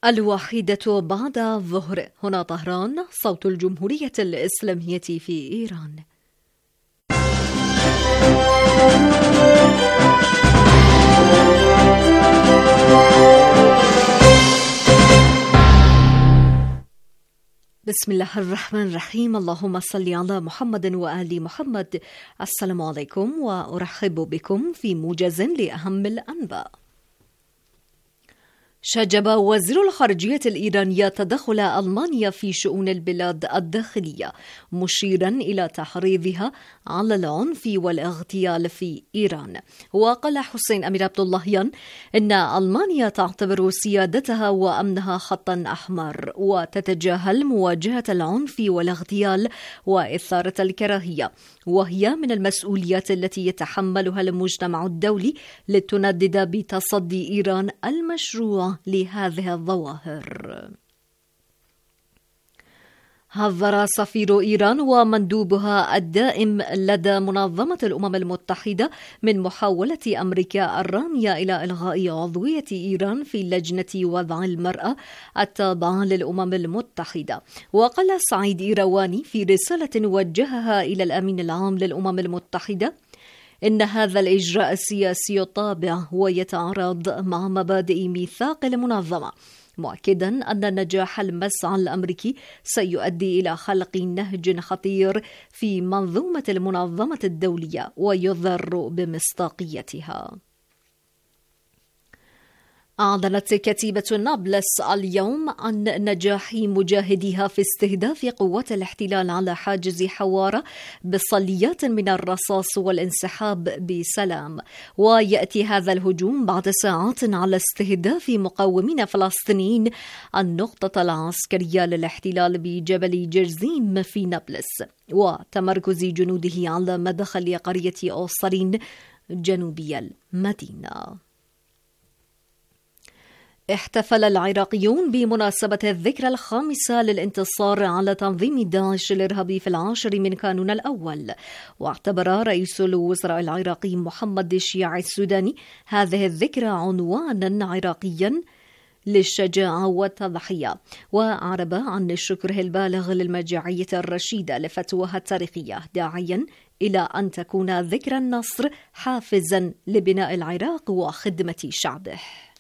الواحدة بعد الظهر. هنا طهران، صوت الجمهورية الإسلامية في إيران. بسم الله الرحمن الرحيم. اللهم صل على محمد وآل محمد. السلام عليكم وأرحب بكم في موجز لأهم الأنباء. شجب وزير الخارجية الإيرانية تدخل ألمانيا في شؤون البلاد الداخلية، مشيرا إلى تحريضها على العنف والاغتيال في إيران. وقال حسين أمير عبد اللهيان إن ألمانيا تعتبر سيادتها وأمنها خطا أحمر، وتتجاهل مواجهة العنف والاغتيال وإثارة الكراهية، وهي من المسؤوليات التي يتحملها المجتمع الدولي لتندد بتصدي إيران المشروع لهذه الظواهر. حذر سفير إيران ومندوبها الدائم لدى منظمة الأمم المتحدة من محاولة أمريكا الرامية إلى إلغاء عضوية إيران في لجنة وضع المرأة التابعة للأمم المتحدة. وقال سعيد إيرواني في رسالة وجهها إلى الأمين العام للأمم المتحدة إن هذا الإجراء السياسي الطابع ويتعارض مع مبادئ ميثاق المنظمة، مؤكدا أن نجاح المسعى الأمريكي سيؤدي إلى خلق نهج خطير في منظومة المنظمة الدولية ويضر بمصداقيتها. أعلنت كتيبة نابلس اليوم عن نجاح مجاهديها في استهداف قوات الاحتلال على حاجز حوارة بصليات من الرصاص والانسحاب بسلام. ويأتي هذا الهجوم بعد ساعات على استهداف مقاومين فلسطينيين النقطة العسكرية للاحتلال بجبل جرزيم في نابلس، وتمركز جنوده على مدخل قرية أوصرين جنوبي المدينة. احتفل العراقيون بمناسبة الذكرى الخامسة للانتصار على تنظيم داعش الإرهابي في 10 من كانون الأول. واعتبر رئيس الوزراء العراقي محمد الشياع السوداني هذه الذكرى عنوانا عراقيا للشجاعة والتضحية، وأعرب عن شكره البالغ للمرجعية الرشيدة لفتواها التاريخية، داعيا إلى أن تكون ذكرى النصر حافزا لبناء العراق وخدمة شعبه.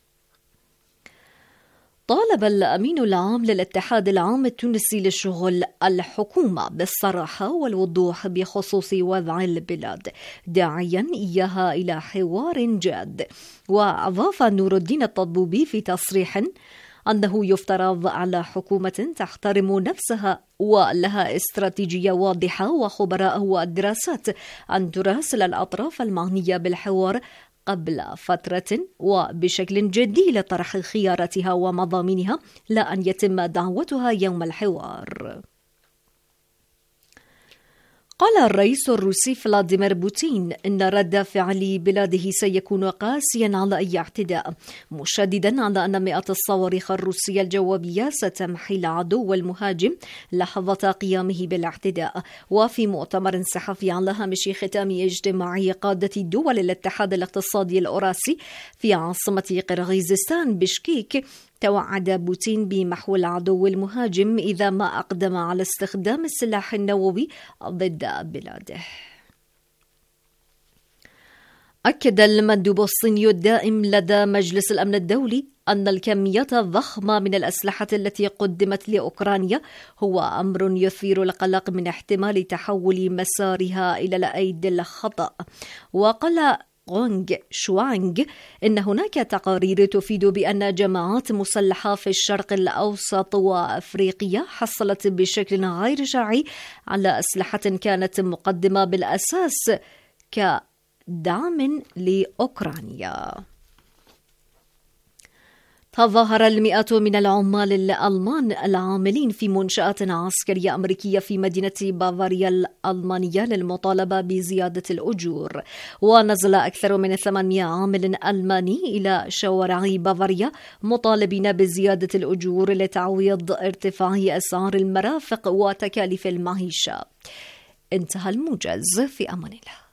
طالب الأمين العام للاتحاد العام التونسي للشغل الحكومة بالصراحة والوضوح بخصوص وضع البلاد، داعيا إياها إلى حوار جاد. وأضاف نور الدين الطبوبي في تصريح أنه يفترض على حكومة تحترم نفسها ولها استراتيجية واضحة وخبراء والدراسات أن تراسل الأطراف المعنية بالحوار قبل فترة وبشكل جدي لطرح خياراتها ومضامينها، لا أن يتم دعوتها يوم الحوار. قال الرئيس الروسي فلاديمير بوتين إن رد فعل بلاده سيكون قاسيا على أي اعتداء، مشددا على أن 100 الصواريخ الروسية الجوابية ستمحي العدو المهاجم لحظة قيامه بالاعتداء. وفي مؤتمر صحفي على هامش ختام اجتماع قادة دول الاتحاد الاقتصادي الأوراسي في عاصمة قرغيزستان بشكيك، توعد بوتين بمحو العدو المهاجم إذا ما أقدم على استخدام السلاح النووي ضد بلاده. أكد المندوب الصيني الدائم لدى مجلس الأمن الدولي أن الكميات الضخمة من الأسلحة التي قدمت لأوكرانيا هو أمر يثير القلق من احتمال تحول مسارها إلى الأيدي الخطأ. وقال غونغ شوانغ إن هناك تقارير تفيد بأن جماعات مسلحة في الشرق الأوسط وأفريقيا حصلت بشكل غير شرعي على أسلحة كانت مقدمة بالأساس كدعم لأوكرانيا. تظاهر المئات من العمال الألمان العاملين في منشآت عسكرية أمريكية في مدينة بافاريا الألمانية للمطالبة بزيادة الأجور. ونزل أكثر من 800 عامل ألماني إلى شوارع بافاريا مطالبين بزيادة الأجور لتعويض ارتفاع أسعار المرافق وتكاليف المعيشة. انتهى الموجز، في أمان الله.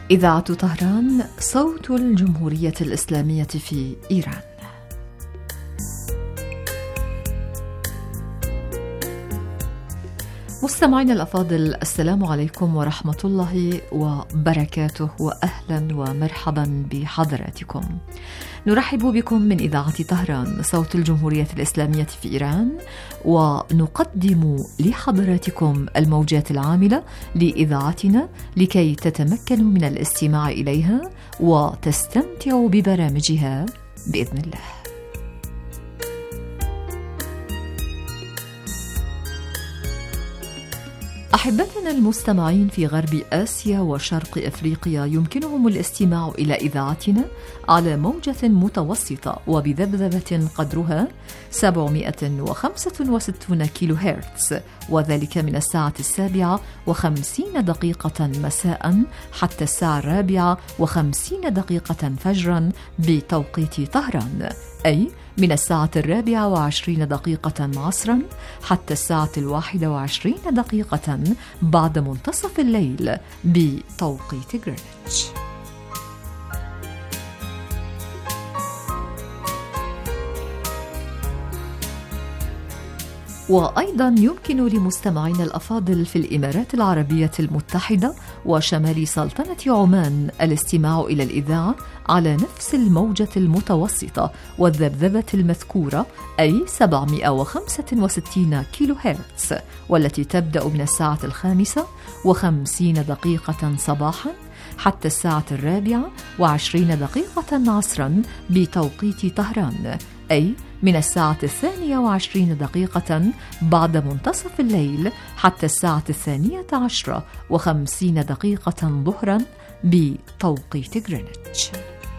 إذاعة طهران، صوت الجمهورية الإسلامية في إيران. مستمعينا الأفاضل، السلام عليكم ورحمة الله وبركاته، وأهلا ومرحبا بحضراتكم. نرحب بكم من إذاعة طهران، صوت الجمهورية الإسلامية في إيران، ونقدم لحضراتكم الموجات العاملة لإذاعتنا لكي تتمكنوا من الاستماع إليها وتستمتعوا ببرامجها بإذن الله. أحبتنا المستمعين في غرب آسيا وشرق أفريقيا، يمكنهم الاستماع إلى إذاعتنا على موجة متوسطة وبذبذبة قدرها 765 كيلو هرتز، وذلك من الساعة 7:50 مساء حتى الساعة 4:50 فجرا بتوقيت طهران، أي من الساعة 24 عصرا حتى الساعة 21 بعد منتصف الليل بتوقيت غرينتش. وأيضا يمكن لمستمعينا الأفاضل في الإمارات العربية المتحدة وشمال سلطنة عمان الاستماع إلى الإذاعة على نفس الموجة المتوسطة والذبذبة المذكورة، أي 765 كيلو هرتز، والتي تبدأ من الساعة 5:50 صباحا حتى الساعة 4:20 عصرا بتوقيت طهران، أي من الساعة 22 بعد منتصف الليل حتى الساعة 12:50 ظهرا بتوقيت غرينتش.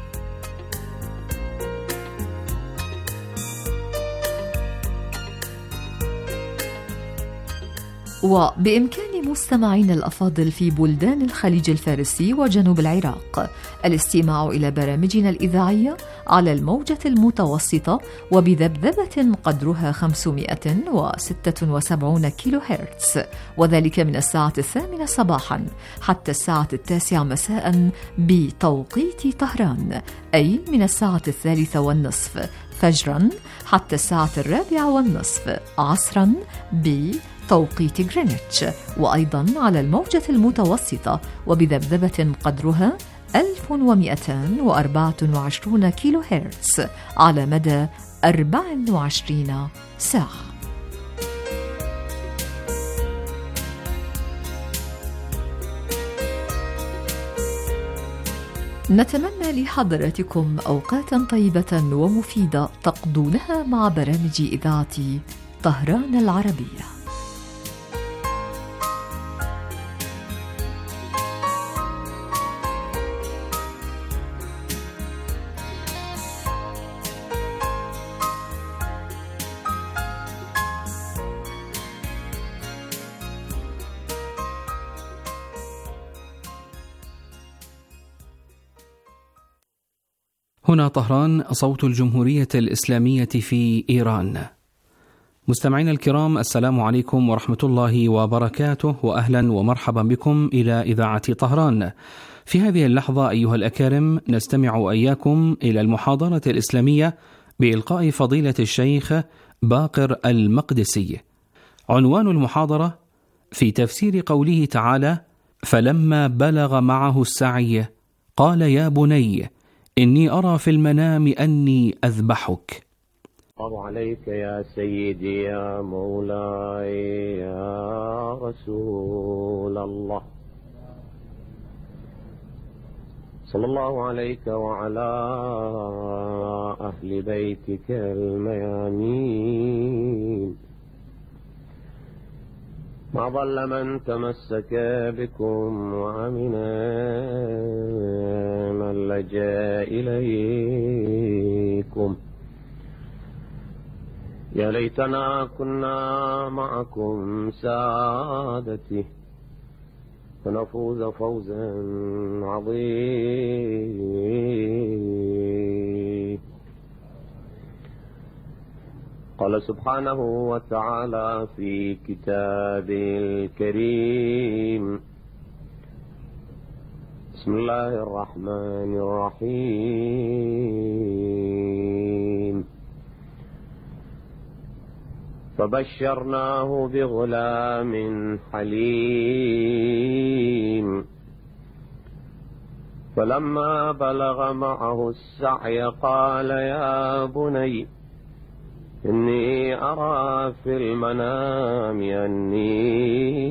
وبإمكان مستمعين الأفاضل في بلدان الخليج الفارسي وجنوب العراق الاستماع إلى برامجنا الإذاعية على الموجة المتوسطة وبذبذبة قدرها 576 كيلو هرتز، وذلك من الساعة 8 صباحا حتى الساعة 9 مساء بتوقيت طهران، أي من الساعة 3:30 فجرا حتى الساعة 4:30 عصرا بتوقيت غرينتش، وأيضا على الموجة المتوسطة وبذبذبة قدرها 1224 كيلو هرتز على مدى 24 ساعة. نتمنى لحضراتكم أوقاتا طيبة ومفيدة تقضونها مع برامج إذاعة طهران العربية. هنا طهران، صوت الجمهورية الإسلامية في إيران. مستمعينا الكرام، السلام عليكم ورحمة الله وبركاته، وأهلا ومرحبا بكم إلى إذاعة طهران. في هذه اللحظة أيها الأكارم نستمع إياكم إلى المحاضرة الإسلامية بإلقاء فضيلة الشيخ باقر المقدسي. عنوان المحاضرة في تفسير قوله تعالى: فلما بلغ معه السعي قال يا بني إني أرى في المنام أني أذبحك. الله عليك يا سيدي يا مولاي يا رسول الله، صلى الله عليك وعلى أهل بيتك الميامين، ما ضل من تمسك بكم وأمن من لجأ إليكم. يا ليتنا كنا معكم سادتي فنفوز فوزا عظيما. قال سبحانه وتعالى في كتابه الكريم: بسم الله الرحمن الرحيم. فبشرناه بغلام حليم فلما بلغ معه السعي قال يا بني إني أرى في المنام أني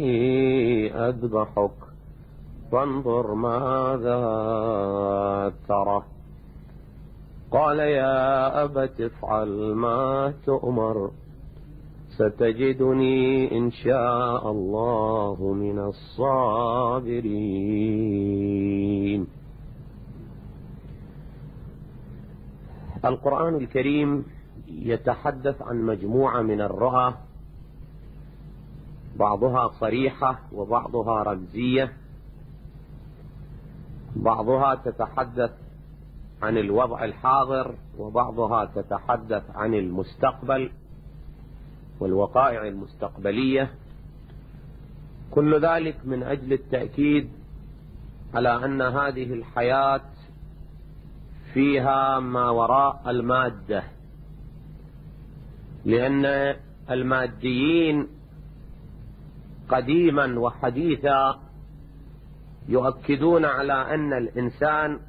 أذبحك فانظر ماذا ترى. قال يا أبت افعل ما تؤمر ستجدني إن شاء الله من الصابرين. القرآن الكريم يتحدث عن مجموعة من الرؤى، بعضها صريحة وبعضها رمزية، بعضها تتحدث عن الوضع الحاضر وبعضها تتحدث عن المستقبل والوقائع المستقبلية، كل ذلك من أجل التأكيد على أن هذه الحياة فيها ما وراء المادة، لأن الماديين قديما وحديثا يؤكدون على أن الإنسان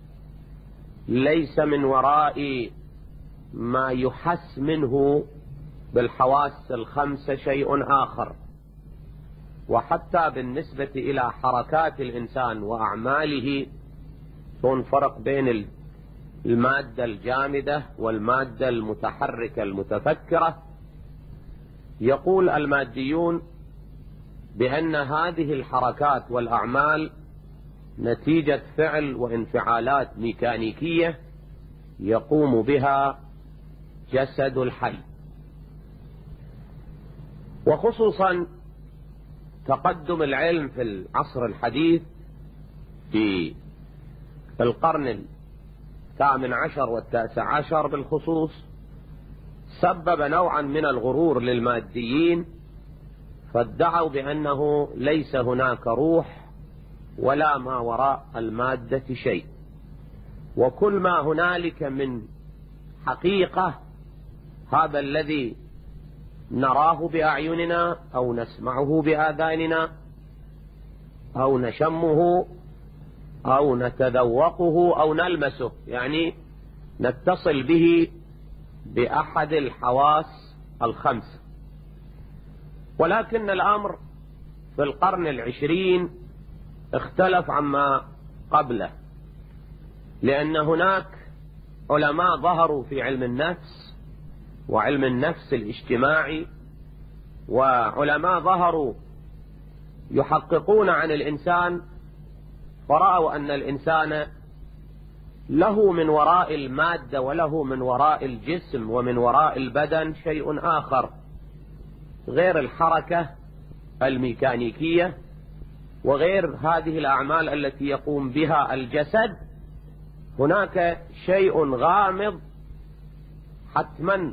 ليس من وراء ما يحس منه بالحواس الخمسة شيء آخر، وحتى بالنسبة إلى حركات الإنسان وأعماله هناك فرق بين المادة الجامدة والمادة المتحركة المتفكرة. يقول الماديون بأن هذه الحركات والأعمال نتيجة فعل وانفعالات ميكانيكية يقوم بها جسد الحي، وخصوصا تقدم العلم في العصر الحديث في القرن 18 و19 بالخصوص سبب نوعا من الغرور للماديين، فادعوا بأنه ليس هناك روح ولا ما وراء المادة شيء، وكل ما هنالك من حقيقة هذا الذي نراه بأعيننا أو نسمعه بآذاننا أو نشمه أو نتذوقه أو نلمسه، يعني نتصل به بأحد الحواس الخمس. ولكن الأمر في القرن 20 اختلف عما قبله، لأن هناك علماء ظهروا في علم النفس وعلم النفس الاجتماعي، وعلماء ظهروا يحققون عن الإنسان، فرأوا أن الإنسان له من وراء المادة وله من وراء الجسم ومن وراء البدن شيء آخر غير الحركة الميكانيكية وغير هذه الأعمال التي يقوم بها الجسد. هناك شيء غامض حتما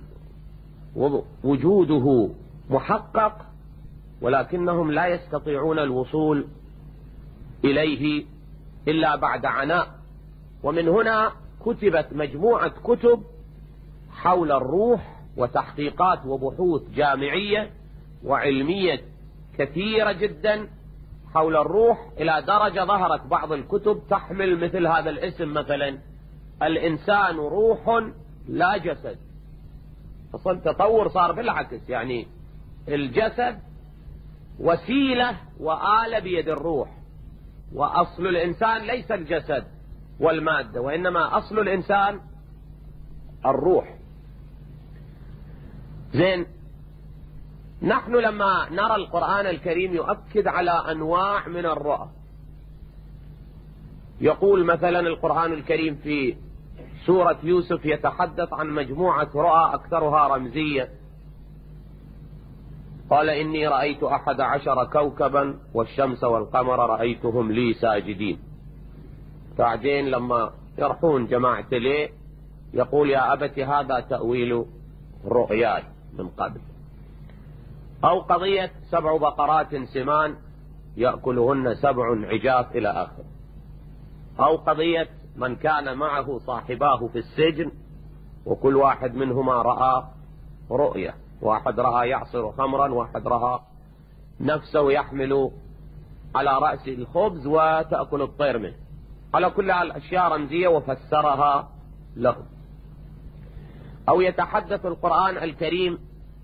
وجوده محقق، ولكنهم لا يستطيعون الوصول إليه إلا بعد عناء. ومن هنا كتبت مجموعة كتب حول الروح وتحقيقات وبحوث جامعية وعلمية كثيرة جدا حول الروح، إلى درجة ظهرت بعض الكتب تحمل مثل هذا الاسم، مثلا الإنسان روح لا جسد. أصلا التطور صار بالعكس، يعني الجسد وسيلة وآلة بيد الروح، وأصل الإنسان ليس الجسد والمادة، وإنما أصل الإنسان الروح. زين، نحن لما نرى القرآن الكريم يؤكد على أنواع من الرؤى. يقول مثلا القرآن الكريم في سورة يوسف يتحدث عن مجموعة رؤى أكثرها رمزية. قال إني رأيت 11 كوكبا والشمس والقمر رأيتهم لي ساجدين. بعدين لما يرحون جماعة ليه يقول يا أبت هذا تأويل رؤياي من قبل. أو قضية 7 بقرات سمان يأكلهن 7 عجاف إلى آخر. أو قضية من كان معه صاحباه في السجن وكل واحد منهما رأى رؤية، واحد رأى يعصر خمرا، واحد رأى نفسه يحمل على رأسه الخبز وتأكل الطير منه. على كل الأشياء رمزية وفسرها له. أو يتحدث القرآن الكريم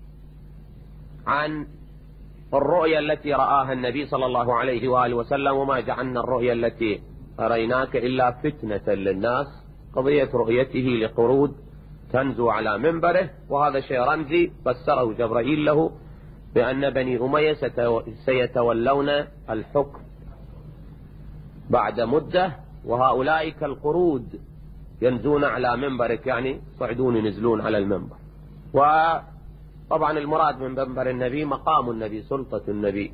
عن الرؤيا التي رآها النبي صلى الله عليه وآله وسلم: وما جعلنا الرؤيا التي أريناك إلا فتنة للناس، قضية رؤيته لقرود تنزو على منبره، وهذا شيء رمزي فسره جبرائيل له بأن بني أمية سيتولون الحكم بعد مدة، وهؤلاء كالقرود ينزون على منبرك، يعني صعدون ينزلون على المنبر. وطبعا المراد من منبر النبي مقام النبي، سلطة النبي.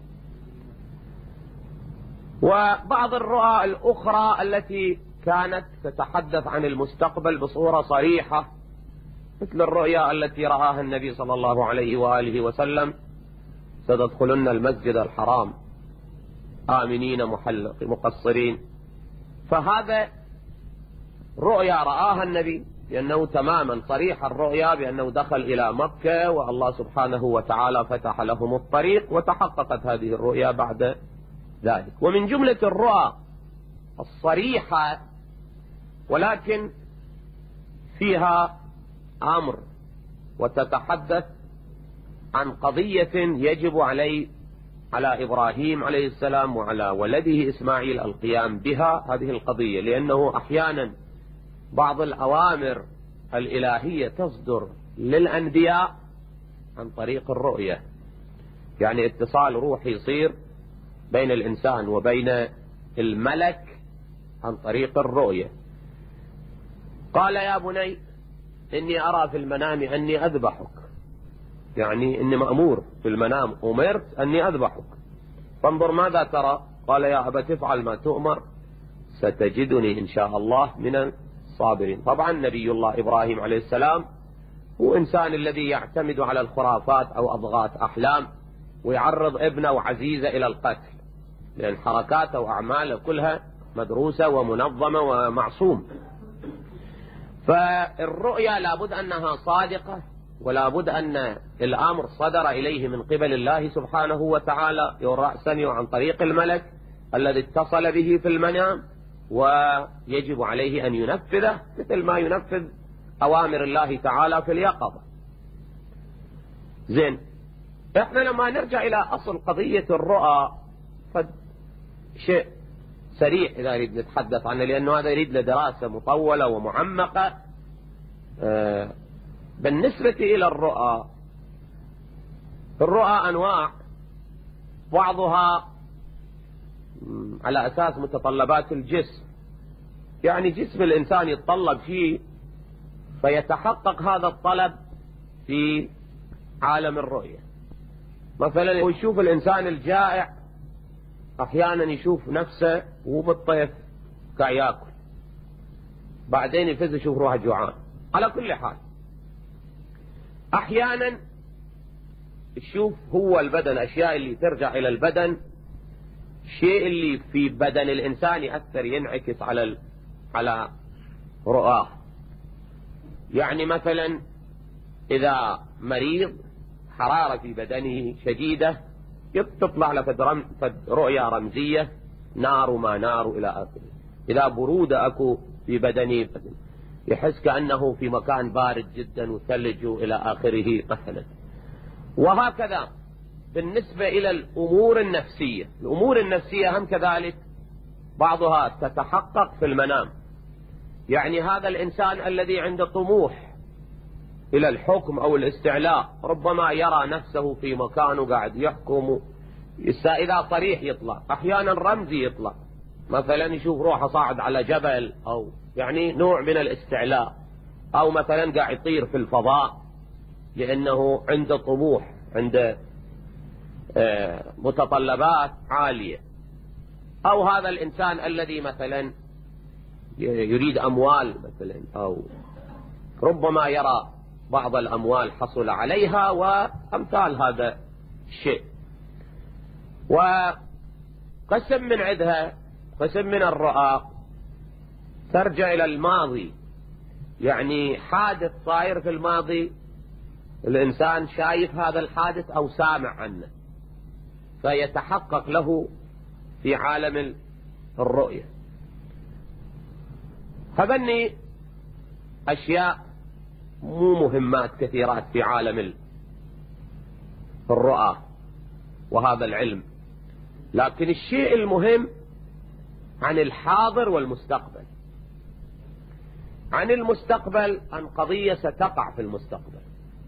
وبعض الرؤى الأخرى التي كانت تتحدث عن المستقبل بصورة صريحة، مثل الرؤيا التي رآها النبي صلى الله عليه وآله وسلم: ستدخلن المسجد الحرام آمنين مقصرين. فهذا رؤيا رآها النبي لأنه تماما صريح الرؤيا بأنه دخل إلى مكة والله سبحانه وتعالى فتح لهم الطريق، وتحققت هذه الرؤيا بعد ذلك. ومن جملة الرؤى الصريحة ولكن فيها أمر، وتتحدث عن قضية يجب على إبراهيم عليه السلام وعلى ولده إسماعيل القيام بها، هذه القضية، لأنه أحيانا بعض الأوامر الإلهية تصدر للأنبياء عن طريق الرؤية، يعني اتصال روحي يصير بين الإنسان وبين الملك عن طريق الرؤية. قال: يا بني إني أرى في المنام أني أذبحك، يعني إني مأمور في المنام، أمرت أني أذبحك، فانظر ماذا ترى. قال: يا أبت افعل ما تؤمر ستجدني إن شاء الله من الصابرين. طبعا نبي الله إبراهيم عليه السلام هو إنسان الذي يعتمد على الخرافات أو أضغاث أحلام ويعرض ابنه وعزيزه إلى القتل، لأن حركاته وأعماله كلها مدروسة ومنظمة ومعصوم. فالرؤيا لابد أنها صادقة، ولابد أن الأمر صدر إليه من قبل الله سبحانه وتعالى رأسا عن طريق الملك الذي اتصل به في المنام، ويجب عليه أن ينفذه مثل ما ينفذ أوامر الله تعالى في اليقظة. زين، احنا لما نرجع إلى أصل قضية الرؤى شيء سريع إذا نريد نتحدث عنه، لأنه هذا يريد لدراسة مطولة ومعمقة. بالنسبة إلى الرؤى أنواع، بعضها على أساس متطلبات الجسم، يعني جسم الإنسان يتطلب شيء فيتحقق هذا الطلب في عالم الرؤية. مثلا يشوف الإنسان الجائع أحيانا يشوف نفسه وهو بالطيف قاعد ياكل، بعدين يفز يشوف روحه جوعان. على كل حال أحيانا يشوف هو البدن، أشياء اللي ترجع إلى البدن، شيء اللي في بدن الإنسان يأثر ينعكس على رؤاه. يعني مثلا إذا مريض حرارة في بدنه شديدة تطلع له رؤيا رمزية، نار وما نار إلى آخره. إذا برودة أكو في بدنه يحس كأنه في مكان بارد جدا وثلج إلى آخره مثلا. وهكذا بالنسبة إلى الأمور النفسية، الأمور النفسية هم كذلك بعضها تتحقق في المنام. يعني هذا الإنسان الذي عنده طموح إلى الحكم أو الاستعلاء ربما يرى نفسه في مكانه قاعد يحكم، إذا صريح يطلع، أحيانا رمزي يطلع، مثلا يشوف روحه صاعد على جبل، أو يعني نوع من الاستعلاء، أو مثلا قاعد يطير في الفضاء لأنه عنده طموح، عنده متطلبات عالية. أو هذا الإنسان الذي مثلا يريد أموال مثلا، أو ربما يرى بعض الأموال حصل عليها وأمثال هذا الشيء. وقسم من عدها، قسم من الرؤى ترجع إلى الماضي، يعني حادث صاير في الماضي الإنسان شايف هذا الحادث أو سامع عنه، فيتحقق له في عالم الرؤية. هذني أشياء مو مهمات كثيرات في عالم الرؤى وهذا العلم، لكن الشيء المهم عن الحاضر والمستقبل. عن المستقبل عن قضية ستقع في المستقبل،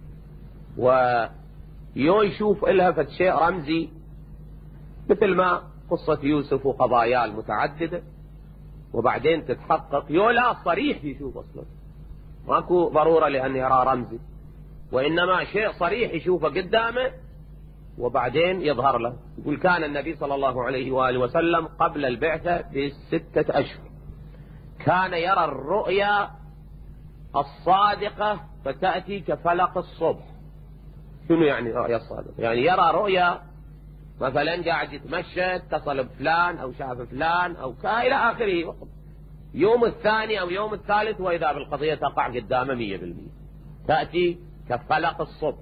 ويشوف إلها فد شيء رمزي، مثل ما قصة يوسف وقضاياه المتعددة، وبعدين تتحقق لا صريح يشوف أصلا، ماكو ضرورة لأن يرى رمزي، وإنما شيء صريح يشوفه قدامه وبعدين يظهر له. يقول كان النبي صلى الله عليه وآله وسلم قبل البعثة ب6 أشهر كان يرى الرؤيا الصادقة فتأتي كفلق الصبح. شنو يعني رؤيا الصادقة؟ يعني يرى رؤيا مثلا قاعد يتمشى اتصل بفلان أو شاف فلان أو إلى آخره، يوم الثاني أو يوم الثالث وإذا بالقضية تقع قدامه 100%، تأتي كفلق الصبح.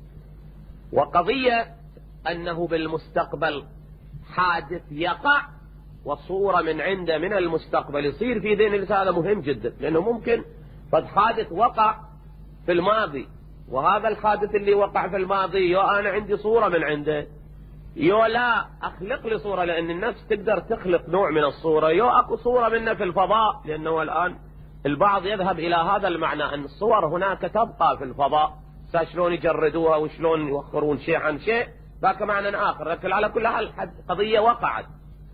وقضية أنه بالمستقبل حادث يقع وصورة من عنده من المستقبل يصير في ذهن الإنسان، هذا مهم جدا، لأنه ممكن قد حادث وقع في الماضي، وهذا الحادث اللي وقع في الماضي أنا عندي صورة من عنده، لا أخلق لي صورة، لأن النفس تقدر تخلق نوع من الصورة، أكو صورة منه في الفضاء، لأنه الآن البعض يذهب إلى هذا المعنى أن الصور هناك تبقى في الفضاء، شلون يجردوها وشلون يوخرون شيء عن شيء، ذاك معنى آخر، لكن على كل حال قضية وقعت،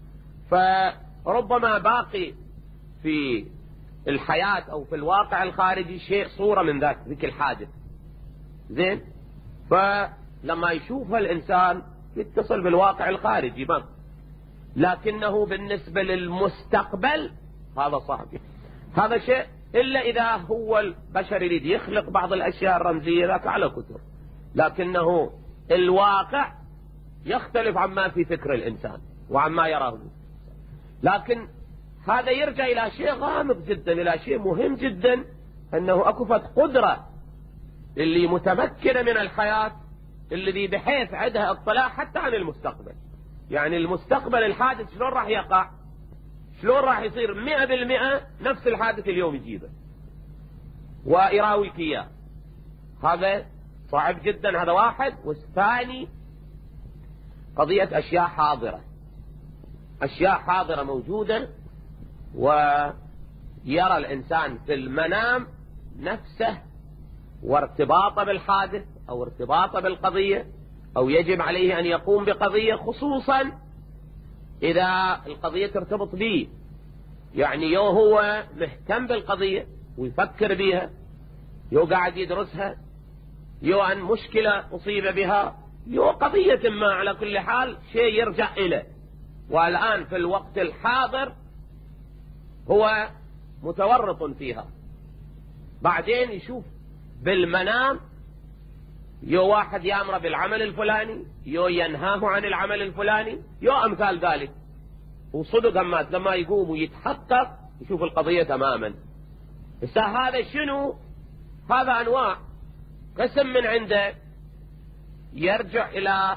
فربما باقي في الحياة أو في الواقع الخارجي شيء صورة من ذاك الحادث. زين، فلما يشوفها الإنسان يتصل بالواقع الخارجي ما، لكنه بالنسبة للمستقبل هذا صعب. هذا شيء إلا إذا هو البشر يريد يخلق بعض الأشياء الرمزية ذاك على كثر، لكنه الواقع يختلف عما في فكر الإنسان وعما يراه. لكن هذا يرجع إلى شيء غامض جدا، إلى شيء مهم جدا، أنه أكفت قدرة اللي متمكنة من الحياة الذي بحيث عندها اطلاع حتى عن المستقبل. يعني المستقبل الحادث شلون راح يقع، شلون راح يصير 100% نفس الحادث اليوم يجيبه ويراويك إياه، هذا صعب جدا. هذا واحد. والثاني قضية أشياء حاضرة، أشياء حاضرة موجودة ويرى الإنسان في المنام نفسه وارتباطه بالحادث أو ارتباطه بالقضية، أو يجب عليه أن يقوم بقضية، خصوصا إذا القضية ترتبط به، يعني هو مهتم بالقضية ويفكر بها، قاعد يدرسها، عن مشكلة أصيب بها، قضية ما، على كل حال شيء يرجع إليه. والآن في الوقت الحاضر هو متورط فيها، بعدين يشوف بالمنام واحد يأمر بالعمل الفلاني، ينهاه عن العمل الفلاني، أمثال ذلك. وصدق لما يقوم ويتحقق يشوف القضية تماما. بس هذا شنو؟ هذا أنواع قسم من عنده يرجع إلى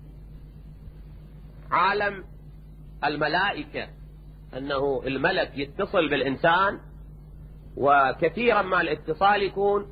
عالم الملائكة، أنه الملك يتصل بالإنسان، وكثيرا ما الاتصال يكون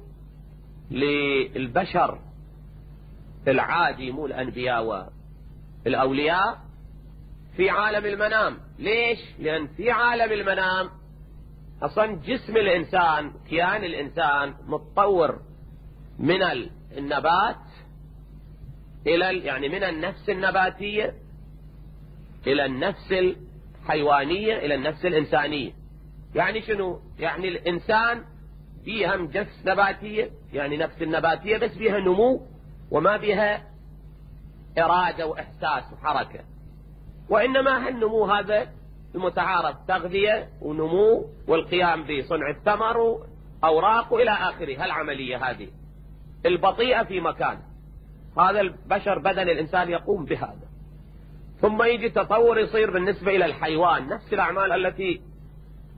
للبشر العادي مو الأنبياء والأولياء في عالم المنام. ليش؟ لأن في عالم المنام أصلا جسم الإنسان، كيان الإنسان متطور من النبات إلى يعني من النفس النباتية إلى النفس الحيوانية إلى النفس الإنسانية. يعني شنو؟ يعني الإنسان فيها نفس نباتية، يعني نفس النباتية بس فيها نمو وما فيها إرادة وإحساس وحركة، وإنما هالنمو هذا المتعارف تغذية ونمو والقيام بصنع الثمر وأوراق إلى آخره. هالعملية هذه البطيئة في مكان، هذا البشر بدن الإنسان يقوم بهذا. ثم يجي تطور يصير بالنسبة إلى الحيوان، نفس الأعمال التي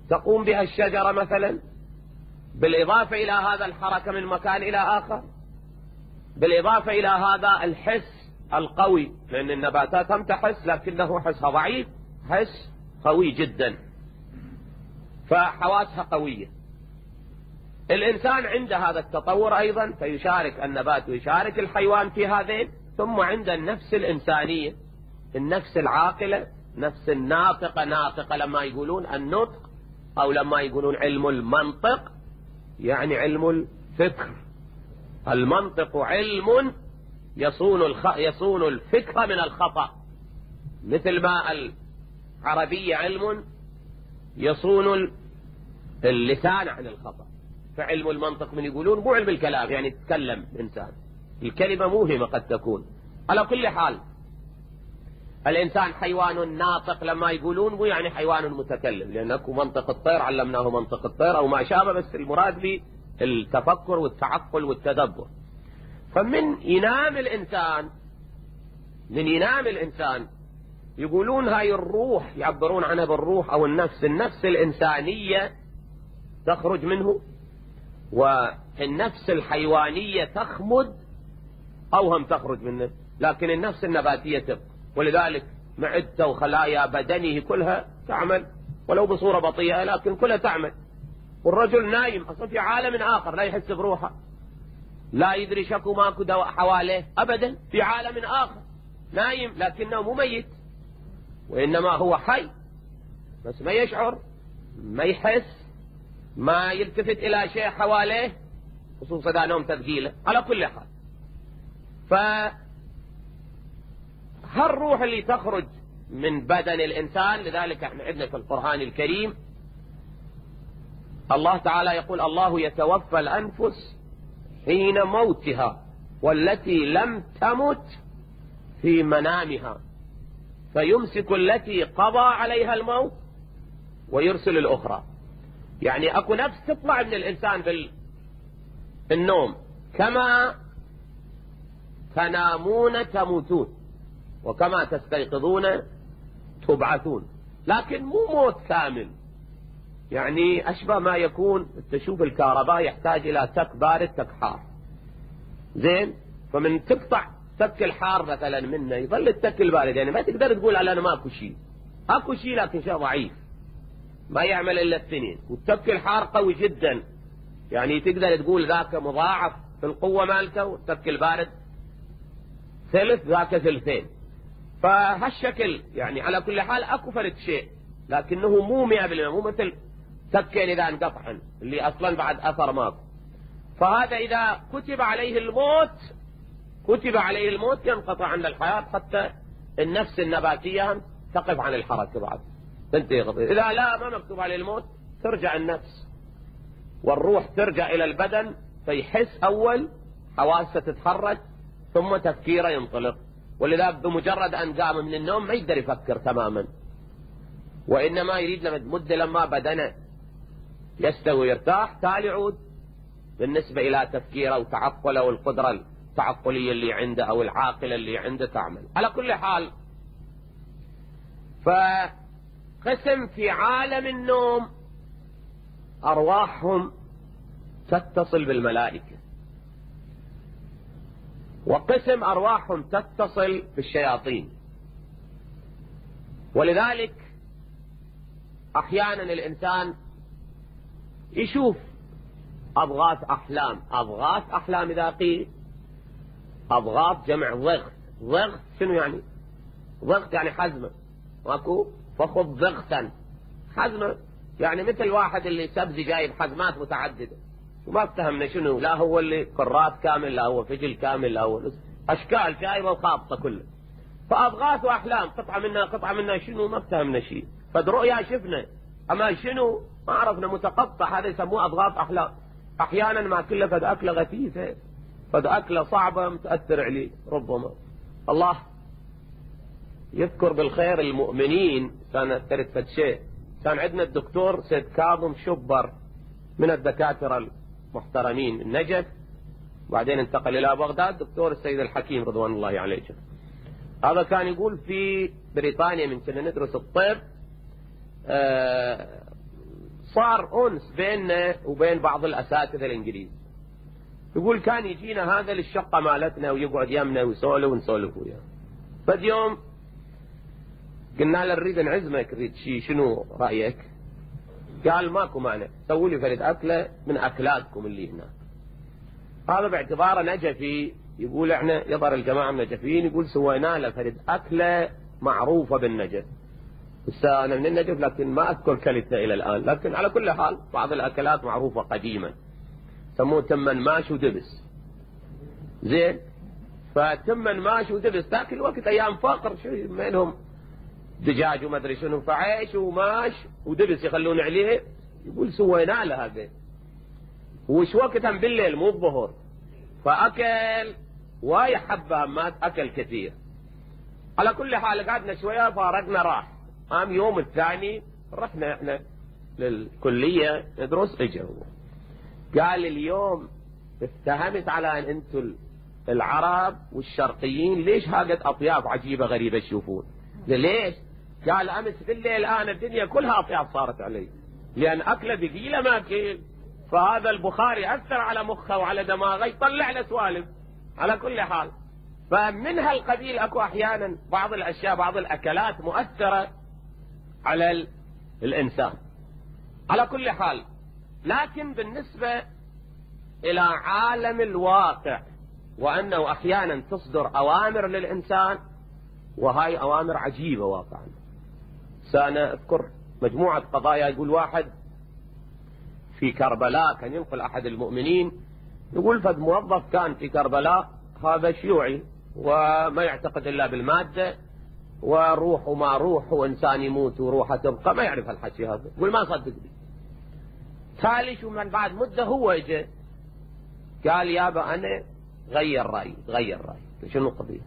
تقوم بها الشجرة مثلا، بالإضافة إلى هذا الحركة من مكان إلى آخر، بالإضافة إلى هذا الحس القوي، لأن النباتات هم تحس لكنه حسها ضعيف، حس قوي جدا، فحواسها قوية. الإنسان عنده هذا التطور أيضا، فيشارك النبات ويشارك الحيوان في هذين. ثم عند النفس الإنسانية، النفس العاقلة، نفس الناطقة، ناطقة لما يقولون النطق أو لما يقولون علم المنطق يعني علم الفكر. المنطق علم يصون الفكر من الخطأ، مثل ما العربية علم يصون اللسان عن الخطأ. فعلم المنطق من يقولون مو علم الكلام، يعني تتكلم الإنسان، الكلمة موهمة قد تكون. على كل حال الإنسان حيوان ناطق لما يقولون، مو يعني حيوان متكلم، لأنه منطق الطير علمناه منطق الطير أو ما شابه، بس المراد به التفكر والتعقل والتدبر. فمن ينام الإنسان، من ينام الإنسان يقولون هاي الروح، يعبرون عنها بالروح أو النفس الإنسانية تخرج منه، والنفس الحيوانية تخمد أو هم تخرج منه، لكن النفس النباتية تبقى. ولذلك معدته وخلايا بدنه كلها تعمل ولو بصورة بطيئة، لكن كلها تعمل. والرجل نايم أصلا في عالم آخر، لا يحس بروحه، لا يدري شكو ماكو دواء حواليه أبدا، في عالم آخر نايم، لكنه مو ميت، وإنما هو حي، بس ما يشعر، ما يحس، ما يلتفت إلى شيء حواليه، خصوصا إذا نوم تثقيله. على كل حال، فهالروح اللي تخرج من بدن الإنسان، لذلك احنا عندنا في القرآن الكريم الله تعالى يقول: الله يتوفى الأنفس حين موتها والتي لم تمت في منامها فيمسك التي قضى عليها الموت ويرسل الأخرى. يعني أكو نفس تطلع من الإنسان بالنوم، كما تنامون تموتون وكما تستيقظون تبعثون، لكن مو موت كامل. يعني أشبه ما يكون تشوف الكهرباء يحتاج إلى تك بارد تك حار، زين؟ فمن تقطع تك الحار مثلا منه يظل التك البارد، يعني ما تقدر تقول على أنا ماكو شيء، أكو شيء لكن شيء ضعيف ما يعمل إلا الثنين. والتك الحار قوي جدا، يعني تقدر تقول ذاك مضاعف في القوة مالته، والتك البارد ثلث ذاك ثلثين. فهالشكل يعني على كل حال أكو فرق شيء، لكنه مو 100%، مو مثل تكين إذا انقطعن اللي أصلا بعد أثر ماكو. فهذا إذا كتب عليه الموت ينقطع عن الحياة، حتى النفس النباتية تقف عن الحركة بعد تنتهي. إذا لا ما مكتوب عليه الموت ترجع النفس والروح ترجع إلى البدن، فيحس أول، حواسه تتحرك، ثم تفكيره ينطلق. ولذا بمجرد أن قام من النوم ما يقدر يفكر تماما، وإنما يريد مدة لما بدنه يستوي ويرتاح تالي يعود بالنسبة إلى تفكيره وتعقله والقدرة التعقلية اللي عنده أو العاقلة اللي عنده تعمل. على كل حال، فقسم في عالم النوم أرواحهم تتصل بالملائكة، وقسم أرواحهم تتصل بالشياطين. ولذلك أحيانا الإنسان يشوف أضغاث أحلام إذا قيل أضغاث جمع ضغط شنو يعني؟ ضغط يعني حزمة، ماكو فخذ ضغطا حزمة، يعني مثل واحد اللي سبزي جايب حزمات متعددة وما افتهمنا شنو، لا هو اللي كرات كامل، لا هو فجل كامل، لا هو أشكال جايبة وخابطة كله. فأضغاث وأحلام قطعة منها شنو ما افتهمنا شيء، فالرؤيا شفنا أما شنو ما عرفنا، متقطع، هذا يسموه أضغاث أحلام. أحيانا ما كله فد أكلة غثيثة، فد أكلة صعبة متأثر عليه ربما. الله يذكر بالخير المؤمنين. كان ترثت شيء، كان عندنا الدكتور سيد كاظم شبر من الدكاترة المحترمين النجف، بعدين انتقل إلى بغداد، دكتور السيد الحكيم رضوان الله عليه. هذا كان يقول في بريطانيا من كنا ندرس الطب، صار أنس بيننا وبين بعض الأساتذة الإنجليز. يقول كان يجينا هذا للشقة مالتنا ويقعد يمنا ويسولف ونسولف وياه. فد يوم قلنا له نريد نعزمك، نريد شيء، شنو رأيك؟ قال ماكو مانع، سووا لي فرد أكلة من أكلاتكم اللي هناك. هذا باعتباره نجفي، يقول احنا يظهر الجماعة النجفيين يقول سوينا له فرد أكلة معروفة بالنجف. هسه أنا من النجف لكن ما أذكر كلتنا إلى الآن، لكن على كل حال بعض الأكلات معروفة قديما، سموه تمن ماش ودبس. زين، فتمن ماش ودبس ذاك الوقت أيام فقر، شو منهم دجاج وما أدري شنو، فعيش وماش ودبس يخلون عليه. يقول سوينا له هذا، وش وقتها بالليل مو الظهر، فأكل واي حبة مات، أكل كثير. على كل حال قعدنا شوية فارقنا راح. قام يوم الثاني رحنا احنا للكلية ندرس، اجا هو قال اليوم اتهمت على ان انتم العرب والشرقيين ليش هاجت اطياف عجيبة غريبة تشوفون. ليش؟ قال امس بالليل الان الدنيا كلها اطياف صارت علي، لان اكله ثقيلة ما اكل، فهذا البخاري اثر على مخه وعلى دماغه يطلع له سوالف. على كل حال فمن هالقبيل اكو احيانا بعض الاشياء، بعض الاكلات مؤثرة على الانسان. على كل حال لكن بالنسبة الى عالم الواقع، وانه احيانا تصدر اوامر للانسان، وهاي اوامر عجيبة واقعا. سأنا اذكر مجموعة قضايا. يقول واحد في كربلاء كان ينقل احد المؤمنين، يقول فد موظف كان في كربلاء هذا شيوعي وما يعتقد الا بالمادة، وروح وما روح، وانسان يموت وروحه تبقى، ما يعرف هالحكي هذا. يقول ما صدق بي. تالي شو من بعد مدة هو اجى قال يابا انا غير رأيي. شنو القضية؟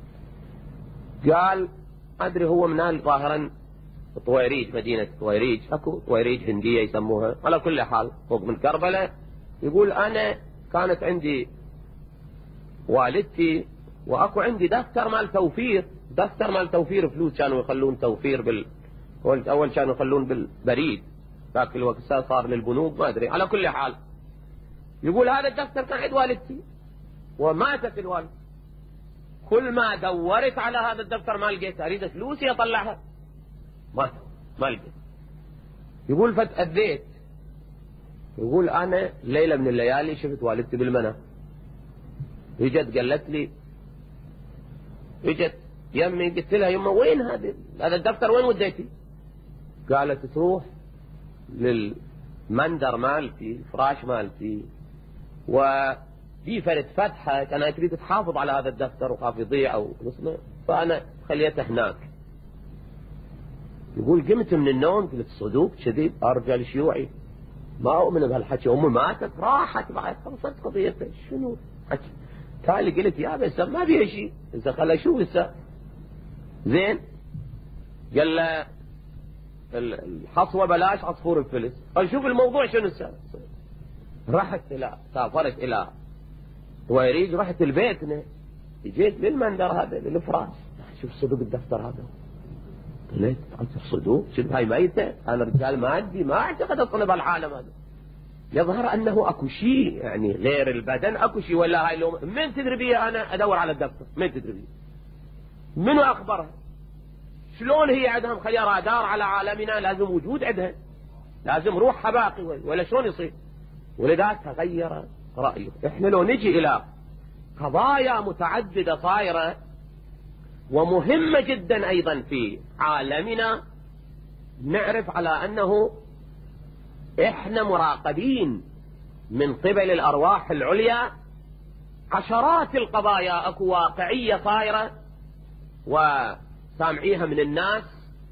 قال ادري هو من ظاهرا طويريج، مدينة طويريج، اكو طويريج هندية يسموها. على كل حال فوق من كربلاء. يقول انا كانت عندي والدتي واكو عندي دفتر مال توفير فلوس، كانوا يخلون توفير اول كانوا يخلون بالبريد، ذاك الوقت صار للبنوك ما ادري. على كل حال يقول هذا الدفتر كان عند والدتي وماتت الوالد، كل ما دورت على هذا الدفتر ما لقيت، اريد فلوسي اطلعها ما لقيت. يقول فتأذيت. يقول انا ليلة من الليالي شفت والدتي بالمنام، اجت قالت لي، اجت يمي، قلت لها يمه وين هذا الدفتر وين وديتي؟ قالت تروح للمندر مالتي، الفراش مالتي، ودي فرد فتحة كانت تريد تحافظ على هذا الدفتر وخاف يضيع او نصنع، فانا خليته هناك. يقول قمت من النوم قلت صدوق شديد، رجال شيوعي ما اؤمن بهالحكي، امي ماتت راحت بعد خلصت قضيتها، شنو حكي؟ تالي قلت يا بس ما بيها شيء، اذا خلى شو هسه. زين، قال له الحصوة بلاش عصفور الفلس. قال شوف الموضوع شنو السبب. سافرت الى طويريج، رحت لبيتنا، جيت للمندر هذا للفراش، شوف صدق الدفتر هذا. قلت صدق شوف هاي ميتة، انا رجال مادي ما اعتقد اصلا بهالعالم هذا. يظهر انه اكو شيء يعني غير البدن، اكو شيء. ولا هاي لو من تدري بيها انا ادور على الدفتر، من تدري بيها؟ منو اخبرها؟ شلون هي عندها مخيرة رادار على عالمنا؟ لازم وجود عندها، لازم روحها باقي، ولا شلون يصير؟ ولذلك تغير رأيه. احنا لو نجي الى قضايا متعددة صايرة ومهمة جدا ايضا في عالمنا، نعرف على انه احنا مراقبين من قبل الارواح العليا. عشرات القضايا اكو واقعية صايرة وسامعيها من الناس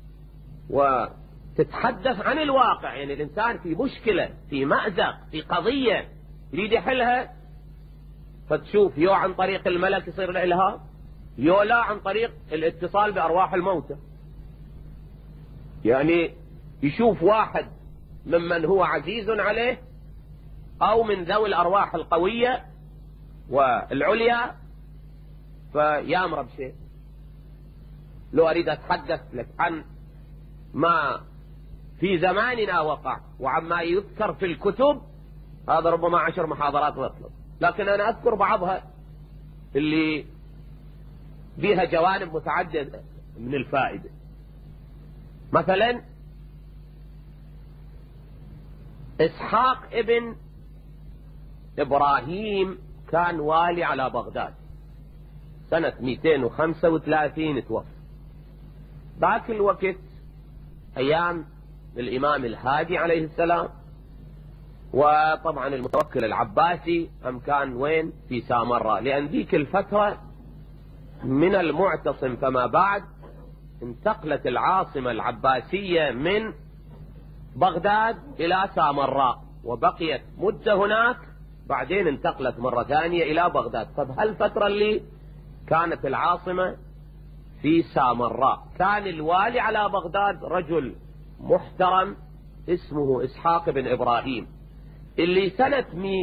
وتتحدث عن الواقع. يعني الانسان في مشكلة، في مأزق، في قضية يريد يحلها، فتشوف يو عن طريق الملك يصير الالهام، يو لا عن طريق الاتصال بارواح الموتى. يعني يشوف واحد ممن هو عزيز عليه او من ذوي الارواح القوية والعليا فيامر بشيء. لو اريد اتحدث لك عن ما في زماننا وقع، وعما يذكر في الكتب هذا ربما 10 محاضرات مطلب، لكن أنا أذكر بعضها اللي بها جوانب متعددة من الفائدة. مثلا إسحاق ابن إبراهيم كان والي على بغداد سنة 235 توفى. ذاك الوقت أيام الإمام الهادي عليه السلام، وطبعا المتوكل العباسي كان وين؟ في سامراء، لأن ذيك الفترة من المعتصم فما بعد انتقلت العاصمة العباسية من بغداد إلى سامراء، وبقيت مدة هناك، بعدين انتقلت مرة ثانية إلى بغداد. طب هالفترة اللي كانت العاصمة في سامراء كان الوالي على بغداد رجل محترم اسمه إسحاق بن إبراهيم، اللي سنة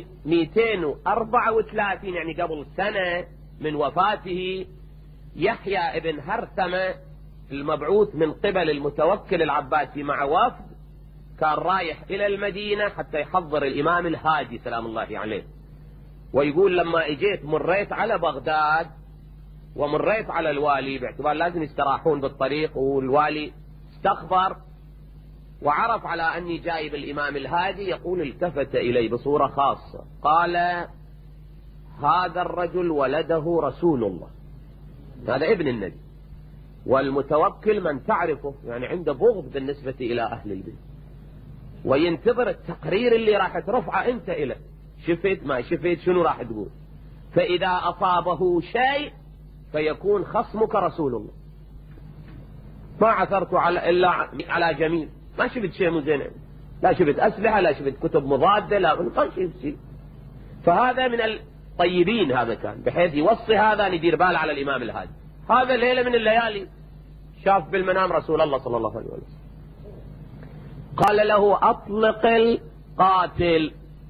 234 يعني قبل سنة من وفاته يحيى ابن هرثمة المبعوث من قبل المتوكل العباسي مع وفد كان رايح إلى المدينة حتى يحضر الإمام الهادي سلام الله عليه، ويقول لما اجيت مريت على بغداد ومريت على الوالي باعتبار لازم يستراحون بالطريق، والوالي استخبر وعرف على أني جايب الإمام الهادي، يقول التفت إلي بصورة خاصة قال هذا الرجل ولده رسول الله، هذا ابن النبي، والمتوكل من تعرفه يعني عنده بغض بالنسبة إلى أهل البيت، وينتظر التقرير اللي راح ترفعه أنت إليه، شفت ما شفت شنو راح تقول، فإذا أصابه شيء فيكون خصمك رسول الله. ما عثرت إلا على جميل، ما شفت شيء مزين، لا شفت أسلحة، لا شفت كتب مضادة، لا شفت شيء. فهذا من الطيبين، هذا كان بحيث يوصي هذا ندير بال على الإمام الهادي. هذا ليلة من الليالي شاف بالمنام رسول الله صلى الله عليه وسلم، قال له أطلق القاتل.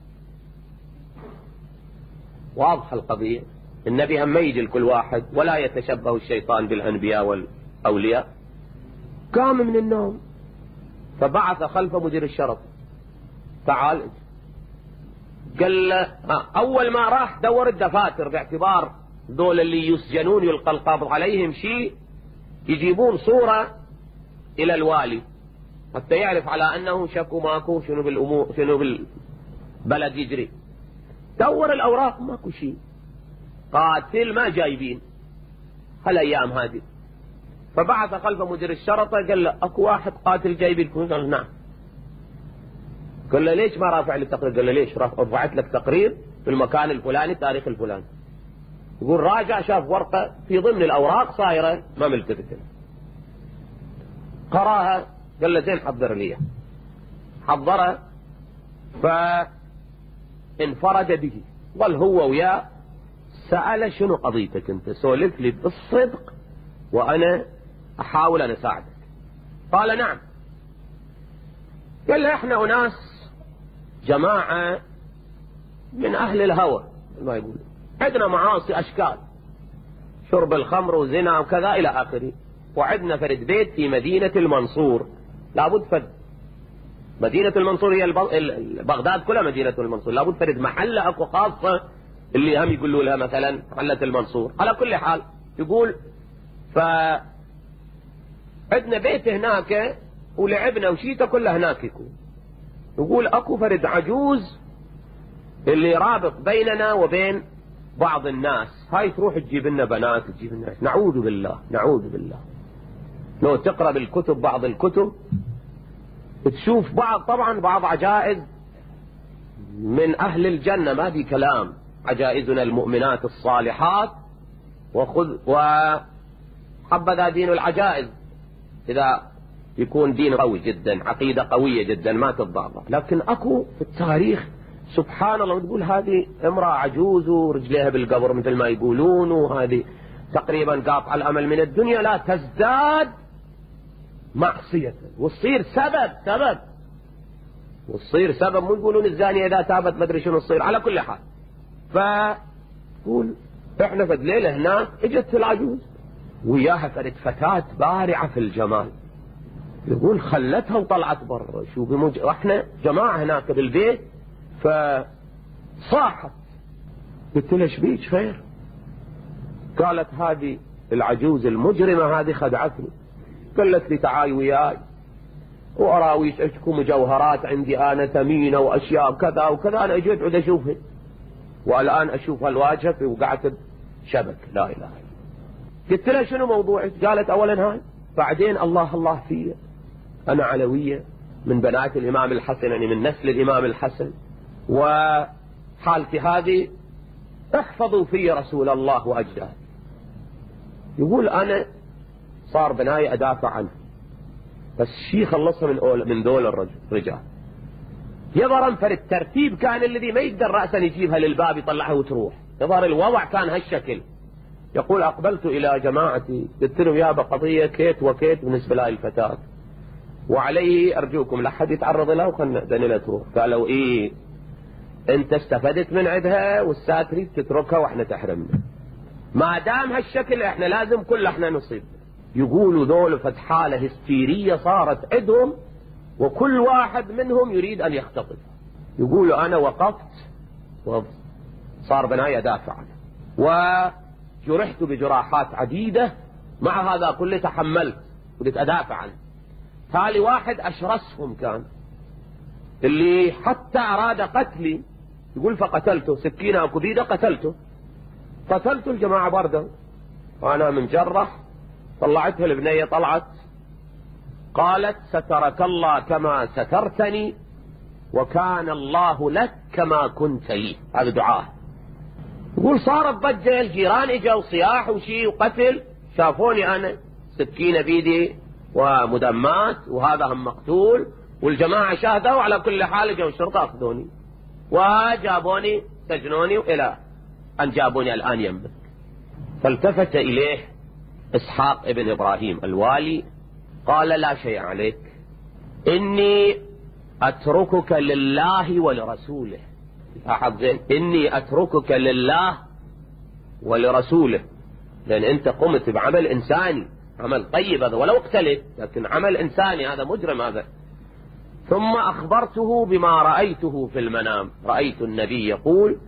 واضح القضية، النبي هم ما يجي لكل واحد، ولا يتشبه الشيطان بالأنبياء والأولياء. قام من النوم فبعث خلف مدير الشرطة، تعال. قال له أول ما راح دور الدفاتر، باعتبار دول اللي يسجنون يلقى القبض عليهم شيء يجيبون صورة إلى الوالي حتى يعرف على أنه شكو ماكو شنو بالأمور شنو بالبلد يجري. دور الأوراق ماكو شيء، قاتل ما جايبين هالأيام هذه. فبعث خلف مدير الشرطة قال له أكو واحد قاتل جايبين؟ قال نعم. قال له ليش ما رافع لي تقرير؟ قال له ليش رفعت لك تقرير في المكان الفلاني تاريخ الفلاني. يقول راجع شاف ورقة في ضمن الأوراق صايرة ما ملتفت لها، قراها قال له زين حضر لي، حضرها فانفرد به، ظل هو وياه سأل شنو قضيتك انت، سولف لي بالصدق وأنا أحاول أن أساعدك. قال نعم. قال له احنا أناس جماعة من أهل الهوى ما يقول، عندنا معاصي أشكال، شرب الخمر وزنا وكذا إلى آخره، وعندنا فرد بيت في مدينة المنصور، لابد فرد مدينة المنصور هي بغداد كلها مدينة المنصور، لابد فرد محلة أكو خاصة اللي هم يقولوا لها مثلا محلة المنصور. على كل حال يقول فعندنا بيت هناك ولعبنا وشيته كلها هناك يكون. يقول أكو فرد عجوز اللي رابط بيننا وبين بعض الناس، هاي تروح تجيب لنا بنات تجيب لنا، نعوذ بالله نعوذ بالله. لو تقرأ بالكتب بعض الكتب تشوف بعض طبعا بعض عجائز من أهل الجنة، ما دي كلام، عجائزنا المؤمنات الصالحات وحبذا دين العجائز إذا يكون دين قوي جدا، عقيدة قوية جدا ما تتضابط. لكن أكو في التاريخ سبحان الله تقول هذه امرأة عجوز ورجليها بالقبر مثل ما يقولون، وهذه تقريبا قاطعة الأمل من الدنيا، لا تزداد معصية وتصير سبب وتصير سبب، مو يقولون الزانية إذا تابت ما أدري شنو تصير. على كل حال فقول احنا فد ليلة هناك اجت العجوز وياها فرد فتاة بارعة في الجمال، يقول خلتها وطلعت برا. شو احنا جماعة هناك بالبيت فصاحت. قلت له ايش بيك خير؟ قالت هذه العجوز المجرمة هذه خدعتني، قالت لي تعاي وياي وأراويش أشكو مجوهرات عندي أنا ثمينة وأشياء كذا وكذا، أنا أجيت عد أشوفها والآن أشوفها الواجهة في وقعت بشبك. لا إله إلا الله. قلت لها شنو موضوعك؟ قالت أولا هاي، بعدين الله فيا أنا علوية من بنات الإمام الحسن، يعني من نسل الإمام الحسن، وحالتي هذه احفظوا في رسول الله وأجداد. يقول أنا صار بناي أدافع عنه، بس الشيء خلصها من دول الرجال. يظهر انفر الترتيب كان الذي ما يقدر رأسا يجيبها للباب يطلعها وتروح، يظهر الوضع كان هالشكل. يقول أقبلت إلى جماعتي قلت لهم يابا قضية كيت وكيت بالنسبة لها الفتاة، وعليه أرجوكم لا حد يتعرض لها وخلنا دنيلا تروح. قالوا إيه أنت استفدت من عندها والساتري تتركها وإحنا تحرمنا، ما دام هالشكل إحنا لازم كل إحنا نصيب. يقولوا ذول فتحالة هستيرية صارت عندهم وكل واحد منهم يريد أن يختطف. يقولوا أنا وقفت وصار بناي أدافع عنه وجرحت بجراحات عديدة، مع هذا كله تحملت وديت أدافع عنه. تالي واحد أشرسهم كان اللي حتى أراد قتلي، يقول فقتلته سكينة وكبيدة قتلته الجماعة برده وأنا مجرح. طلعتها البنية طلعت قالت سترك الله كما سترتني وكان الله لك كما كنت لي. هذا دعاء. يقول صارت ضجة، الجيران اجوا صياح وشي وقتل، شافوني أنا سكينة بيدي ومدمات وهذا هم مقتول، والجماعة شاهدوا. على كل حال اجوا الشرطة أخذوني وجابوني سجنوني وإلى أن جابوني الآن يمك. فالتفت إليه إسحاق ابن إبراهيم الوالي قال لا شيء عليك، إني أتركك لله ولرسوله. إني أتركك لله ولرسوله، لأن أنت قمت بعمل إنساني، عمل طيب هذا ولو اقتلت، لكن عمل إنساني، هذا مجرم هذا. ثم أخبرته بما رأيته في المنام. رأيت النبي يقول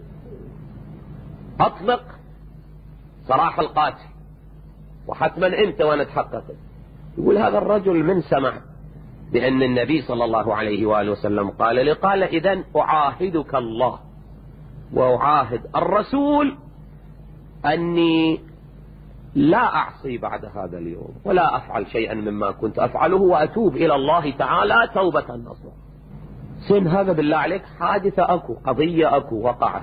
أطلق سراح القاتل وحتما أنت وأنا تحققت. يقول هذا الرجل من سمع بأن النبي صلى الله عليه وآله وسلم قال إذن أعاهدك الله وأعاهد الرسول أني لا أعصي بعد هذا اليوم ولا أفعل شيئا مما كنت أفعله وأتوب إلى الله تعالى توبة نصوحا. سن هذا بالله عليك حادثة أكو، قضية أكو وقعت.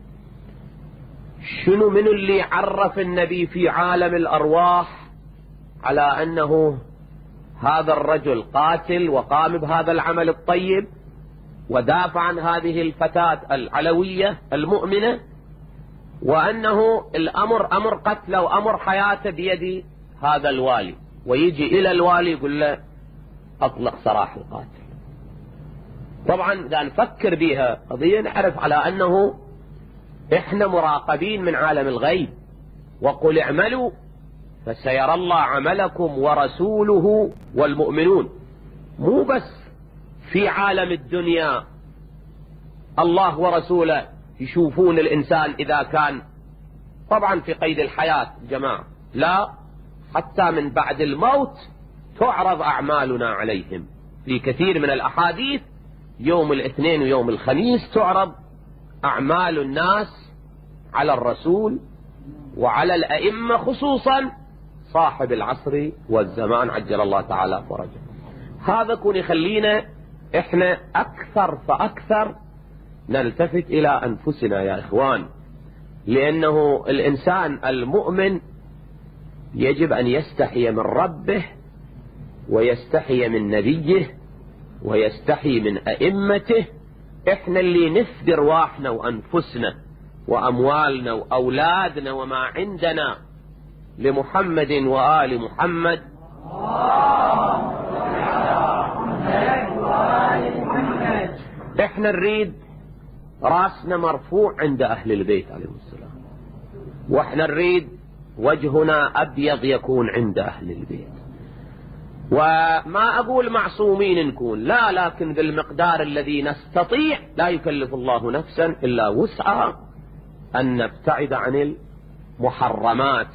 شنو من اللي عرف النبي في عالم الأرواح على أنه هذا الرجل قاتل وقام بهذا العمل الطيب ودافع عن هذه الفتاة العلوية المؤمنة، وأنه الأمر أمر قتل وأمر حياته بيد هذا الوالي، ويجي إلى الوالي يقول له أطلق سراح القاتل. طبعا إذا نفكر بها قضية نعرف على أنه إحنا مراقبين من عالم الغيب، وقل اعملوا فسيرى الله عملكم ورسوله والمؤمنون. مو بس في عالم الدنيا الله ورسوله يشوفون الإنسان إذا كان طبعا في قيد الحياة جماعة، لا، حتى من بعد الموت تعرض أعمالنا عليهم. في كثير من الأحاديث يوم الاثنين ويوم الخميس تعرض أعمال الناس على الرسول وعلى الأئمة، خصوصا صاحب العصر والزمان عجل الله تعالى فرجه. هذا كون يخلينا احنا أكثر فأكثر نلتفت إلى أنفسنا يا إخوان، لأنه الإنسان المؤمن يجب أن يستحي من ربه ويستحي من نبيه ويستحي من أئمته. احنا اللي نفدي رواحنا وأنفسنا وأموالنا وأولادنا وما عندنا لمحمد وآل محمد. احنا نريد راسنا مرفوع عند أهل البيت عليهم السلام، واحنا نريد وجهنا أبيض يكون عند أهل البيت. وما أقول معصومين نكون، لا، لكن بالمقدار الذي نستطيع، لا يكلف الله نفسا إلا وسعها، أن نبتعد عن المحرمات.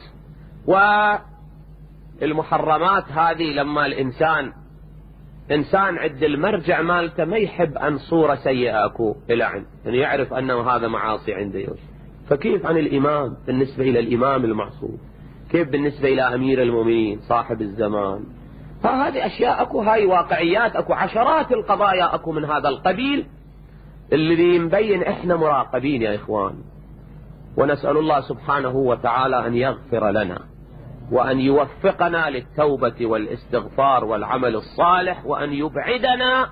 والمحرمات هذه لما الإنسان عند المرجع مالته ما يحب أن صورة سيئة أكو إلى عنده، يعني يعرف أنه هذا معاصي عنده، فكيف عن الإمام بالنسبة إلى الإمام المعصوم؟ كيف بالنسبة إلى أمير المؤمنين صاحب الزمان؟ فهذه أشياء أكو، هاي واقعيات أكو، عشرات القضايا أكو من هذا القبيل اللي مبين إحنا مراقبين يا إخوان. ونسأل الله سبحانه وتعالى أن يغفر لنا وأن يوفقنا للتوبة والاستغفار والعمل الصالح، وأن يبعدنا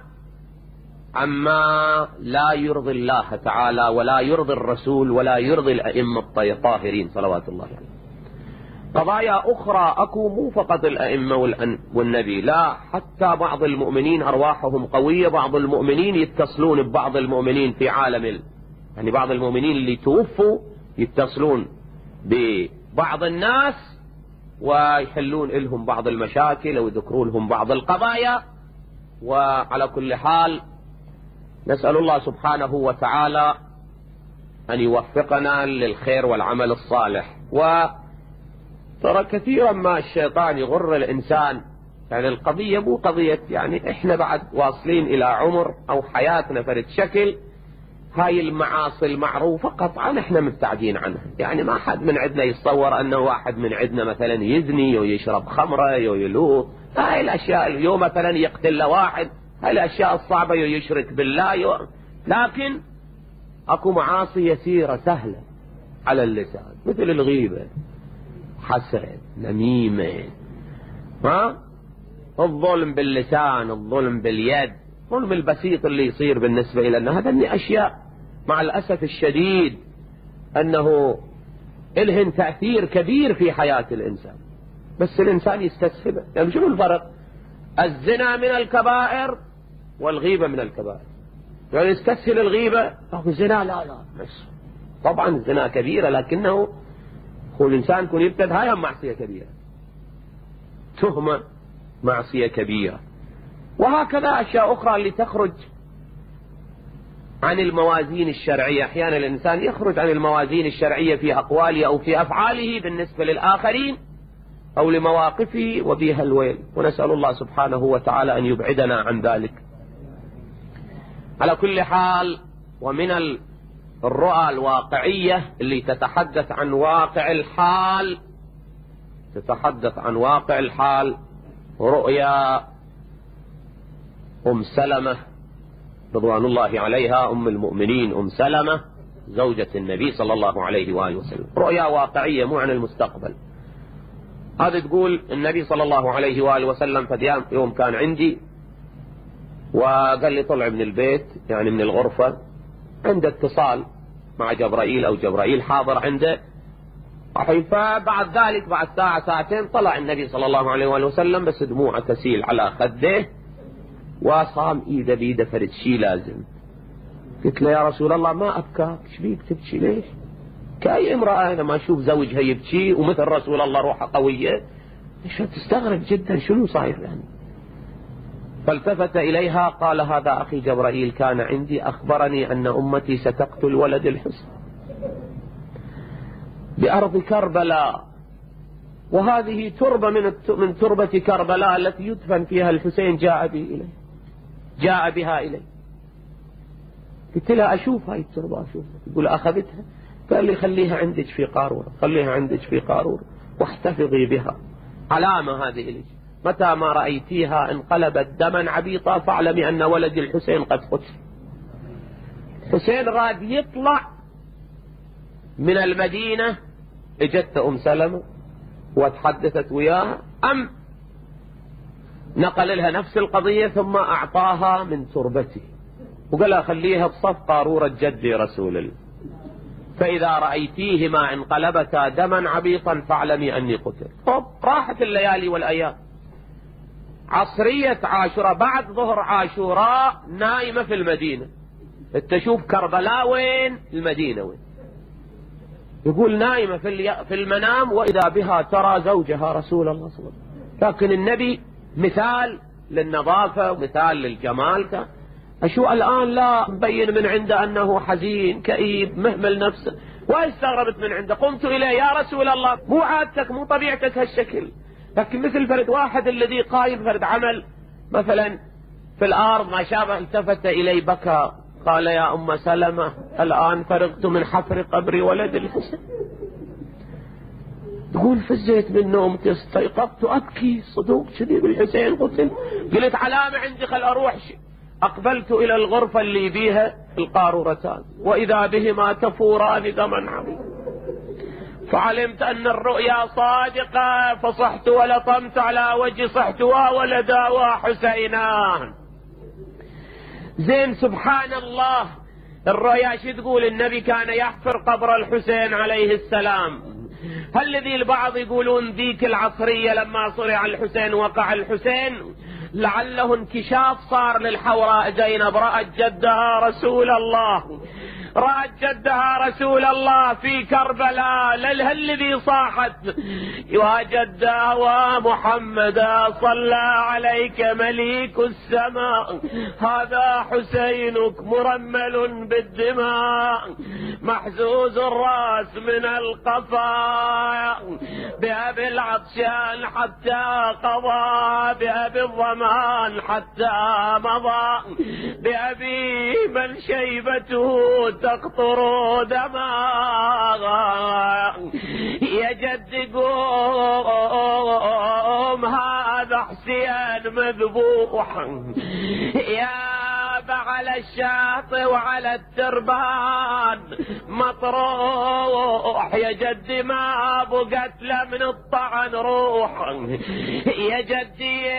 عما لا يرضي الله تعالى ولا يرضي الرسول ولا يرضي الأئمة الطاهرين صلوات الله عليهم. قضايا أخرى أكو مو فقط الأئمة والنبي، لا، حتى بعض المؤمنين أرواحهم قوية، بعض المؤمنين يتصلون ببعض المؤمنين في عالم يعني بعض المؤمنين اللي توفوا يتصلون ببعض الناس ويحلون لهم بعض المشاكل ويذكرون لهم بعض القضايا. وعلى كل حال نسأل الله سبحانه وتعالى أن يوفقنا للخير والعمل الصالح. وترى كثيرا ما الشيطان يغر الإنسان، يعني القضية مو قضية يعني إحنا بعد واصلين إلى عمر أو حياتنا فرد شكل، هاي المعاصي المعروفة قطعا إحنا مبتعدين عنها، يعني ما حد من عندنا يتصور أنه واحد من عندنا مثلا يزني ويشرب خمرة ويلوط، هاي الأشياء اليوم مثلا يقتل واحد، هاي الأشياء الصعبة يشرك بالله. لكن أكو معاصي يسيرة سهلة على اللسان، مثل الغيبة، حسد، نميمة، الظلم باللسان، الظلم باليد، الظلم البسيط اللي يصير بالنسبة لنا. هذا أشياء مع الأسف الشديد أنه إلهن تأثير كبير في حياة الإنسان، بس الإنسان يستسهبه. يعني شنو الفرق؟ الزنا من الكبائر والغيبة من الكبائر. يعني يستسهل الغيبة، الزنا لا بس طبعا الزنا كبيرة، لكنه هو الإنسان يكون يبتد هاي معصية كبيرة، تهمة معصية كبيرة. وهكذا أشياء أخرى اللي تخرج عن الموازين الشرعية. أحيانا الإنسان يخرج عن الموازين الشرعية في أقواله أو في أفعاله بالنسبة للآخرين أو لمواقفه، وبها الويل. ونسأل الله سبحانه وتعالى أن يبعدنا عن ذلك. على كل حال، ومن الرؤى الواقعية اللي تتحدث عن واقع الحال، رؤيا أم سلمة رضوان الله عليها، أم المؤمنين أم سلمة زوجة النبي صلى الله عليه وآله وسلم. رؤيا واقعية مو عن المستقبل. هذا تقول النبي صلى الله عليه وآله وسلم في يوم كان عندي، وقال لي طلع من البيت يعني من الغرفة، عنده اتصال مع جبرائيل أو جبرائيل حاضر عنده. فبعد ذلك بعد ساعة ساعتين طلع النبي صلى الله عليه وآله وسلم بس دموعه تسيل على خده، وصام ايده بيده فرد شي لازم. قلت له يا رسول الله ما أبكاك، ايش بيك تبكي ليش؟ كأي امرأة أنا ما أشوف زوجها يبكي ومثل رسول الله روحه قوية، ايش تستغرب جدا شنو صاير يعني؟ فالتفت إليها قال هذا أخي جبرائيل كان عندي أخبرني أن أمتي ستقتل ولد الحسن بأرض كربلاء، وهذه تربة من تربة كربلاء التي يدفن فيها الحسين جاء بها إلي. قلت لها أشوف هاي التربة، أشوف. يقول أخذتها، قال لي خليها عندك في قارورة، واحتفظي بها، علامة هذه إليك، متى ما رأيتيها انقلبت دما عبيطا فاعلمي أن ولد الحسين قد قتل. حسين راد يطلع من المدينة، اجت أم سلمة وتحدثت وياها، أم نقل لها نفس القضية ثم أعطاها من تربته وقال لها خليها بصف قارورة جدي رسول الله، فإذا رأيتيهما انقلبتا دما عبيطا فاعلمي أني قتل. طب راحت الليالي والأيام، عصرية عاشوراء بعد ظهر عاشوراء نايمة في المدينة، تشوف كربلاء وين، المدينة وين. يقول نايمة في المنام وإذا بها ترى زوجها رسول الله صلى الله عليه وسلم، لكن النبي مثال للنظافة ومثال للجمال. أشو الآن لا مبين من عنده أنه حزين كئيب مهمل نفسه، واستغربت من عنده، قمت إليه يا رسول الله مو عادتك مو طبيعتك هالشكل، لكن مثل فرد واحد الذي قايم فرد عمل مثلا في الأرض ما شابه، التفت إلي بكى قال يا أم سلمة الآن فرغت من حفر قبر ولد الحسين. تقول فزيت من نومتي استيقظت أبكي صدوق كذي بالحسين قتل. قلت علامة عندي خل أروح. أقبلت إلى الغرفة اللي بيها القارورتان وإذا بهما تفوران دما عظيما، فعلمت أن الرؤيا صادقة فصحت ولطمت على وجه صحت وولدا وحسينان. زين سبحان الله، الرؤيا شو تقول؟ النبي كان يحفر قبر الحسين عليه السلام. هل الذي البعض يقولون ذيك العصرية لما صرع الحسين وقع الحسين لعله انكشاف صار للحوراء زينب، رأت جدها رسول الله، رأت جدها رسول الله في كربلاء، الذي صاحت يا جدها ومحمدا صلى عليك مليك السماء، هذا حسينك مرمل بالدماء محزوز الرأس من القفا، بأبي العطشان حتى قضى، بأبي الظمان حتى مضى، بأبي من شيبته تقطر دماغا، يا جد قوم هذا حسين مذبوح، يا على الشاطئ وعلى التربان مطروح، يا جدي ما بقت له من الطعن روح، يا جدي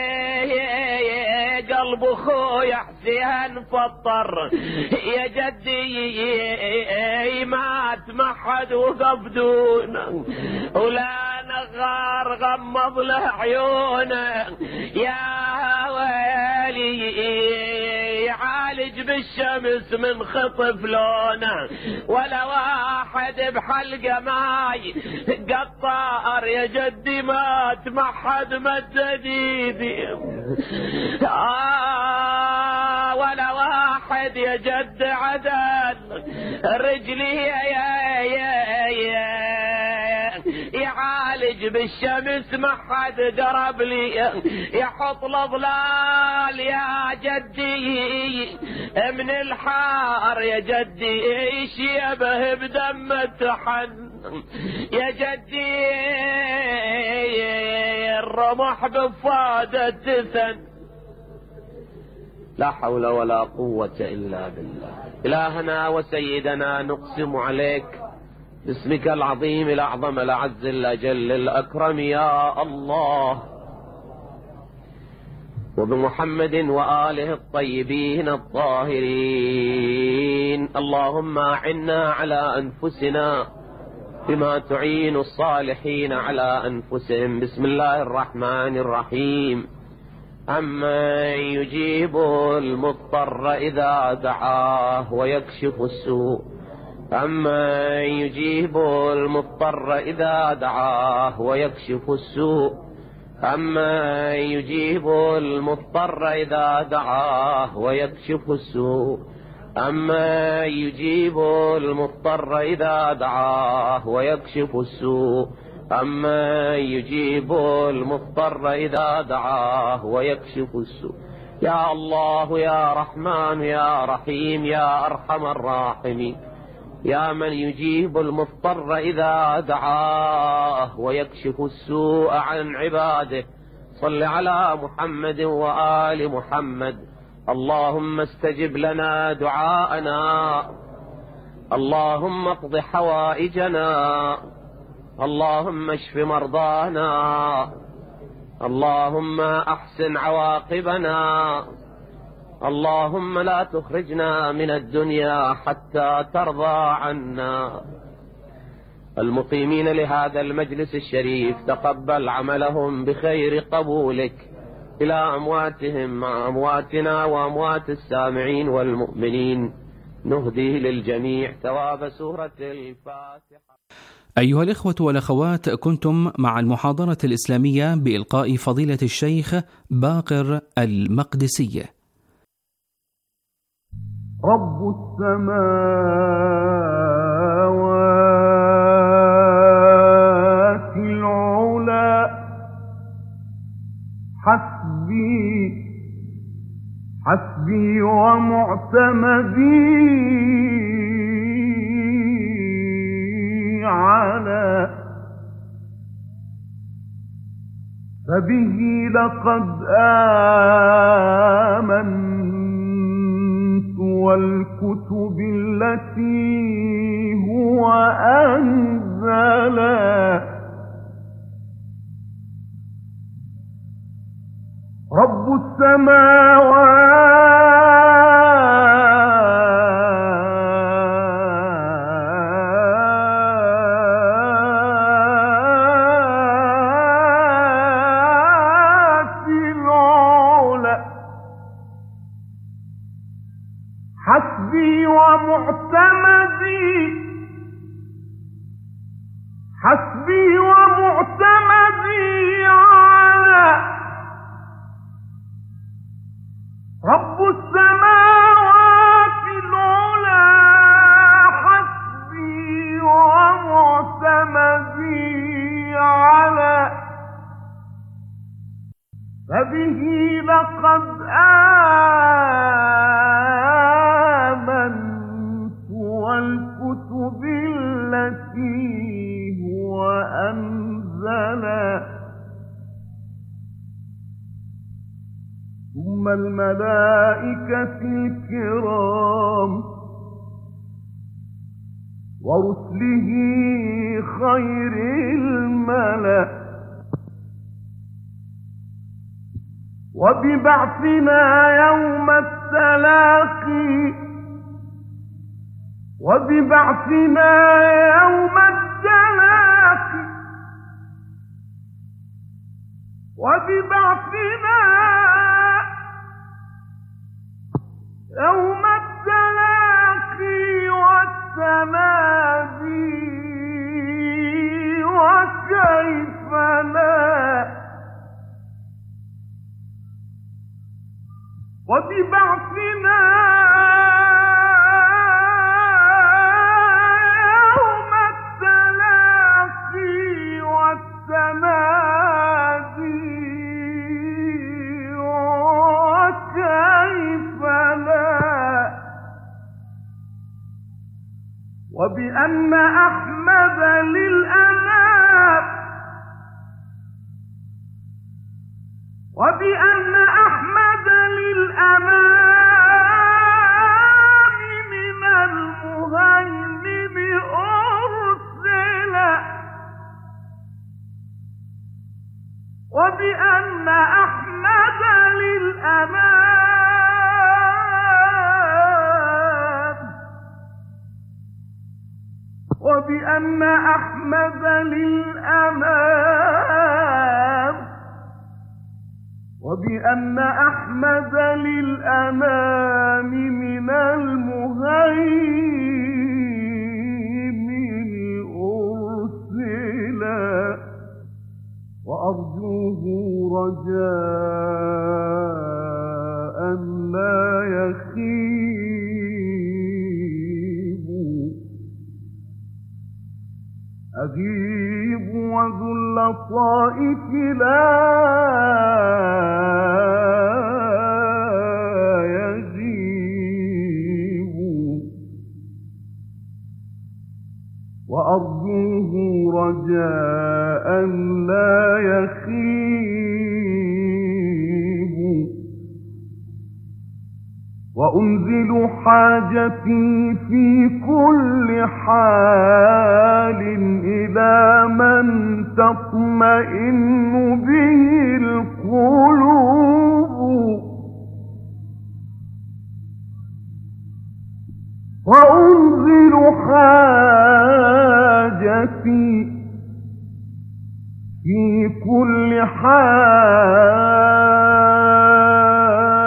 قلب اخويا حسين فطر، يا جدي مات ما حد وقف دونه ولا نغار غمض له عيونه، يا ويلي يعالج بالشمس من خطف لونه ولا واحد بحلقه ماي قطار، يا جدي مات ما حد مد ايدي ولا واحد يا جد عدل رجلي يعالج بالشمس ما حد قرب لي يحط الظلال، يا جدي من الحار، يا جدي شيبه بدم التحن، يا جدي الرمح بفادة تثن. لا حول ولا قوة إلا بالله. إلهنا وسيدنا نقسم عليك باسمك العظيم الأعظم الأعز الأجل الأكرم يا الله، وبمحمد وآله الطيبين الطاهرين، اللهم أعنا على أنفسنا بما تعين الصالحين على أنفسهم. بسم الله الرحمن الرحيم. أمن يجيب المضطر إذا دعاه ويكشف السوء، أمن يجيب المضطر إذا دعاه ويكشف السوء، أمن يجيب المضطر إذا دعاه ويكشف السوء، أمن يجيب المضطر إذا دعاه ويكشف السوء، أمن يجيب المضطر إذا دعاه ويكشف السوء. يا الله يا رحمن يا رحيم يا أرحم الراحمين، يا من يجيب المضطر إذا دعاه ويكشف السوء عن عباده، صل على محمد وآل محمد. اللهم استجب لنا دعاءنا، اللهم اقض حوائجنا، اللهم اشف مرضانا، اللهم أحسن عواقبنا، اللهم لا تخرجنا من الدنيا حتى ترضى عنا. المقيمين لهذا المجلس الشريف تقبل عملهم بخير قبولك، إلى أمواتهم مع أمواتنا وأموات السامعين والمؤمنين نهدي للجميع ثواب سورة الفاتحة. أيها الإخوة والأخوات، كنتم مع المحاضرة الإسلامية بإلقاء فضيلة الشيخ باقر المقدسي. رب السماوات العلا حسبي ومعتمدي على، فبه لقد آمنت والكتب التي هو أنزلها. رب السماوات العلا حسبي ومعتمدي على. رب السماوات العلا حسبي ومعتمدي على، فبه لقد آمنت والكتب التي هو أنزلها. ثم الملائكة الكرام ورسله خير الملأ، وببعثنا يوم التلاقي والتنادي وكيف لا. وببعثنا يوم التلاقي والتنادي وكيف لا. وبأن أحمد للأنام من المهيمن أرسل. وبأن أحمد للأنام من المهيمن أرسلا. وأرجوه رجاء لا يخيب. أغيب وذو اللطائف لا يغيب. وأرجوه رجاء لا يخيب. وأنزل حاجتي في كل حال إلى من تطمئن به القلوب. وأنزل حاجتي في كل حال